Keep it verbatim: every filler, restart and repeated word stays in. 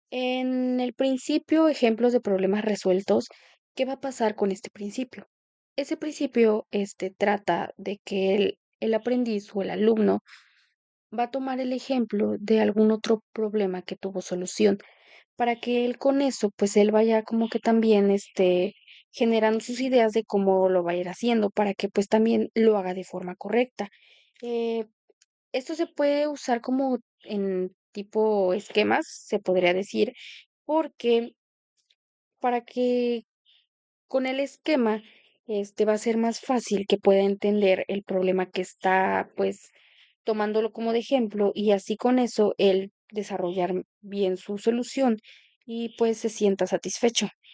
En el principio, ejemplos de problemas resueltos, ¿qué va a pasar con este principio? Ese principio, este, trata de que el el aprendiz o el alumno va a tomar el ejemplo de algún otro problema que tuvo solución, para que él con eso, pues, él vaya como que también, este, generando sus ideas de cómo lo va a ir haciendo, para que, pues, también lo haga de forma correcta. Eh, esto se puede usar como en tipo esquemas, se podría decir, porque para que con el esquema, este, va a ser más fácil que pueda entender el problema que está, pues, tomándolo como de ejemplo, y así con eso él desarrollar bien su solución y, pues, se sienta satisfecho.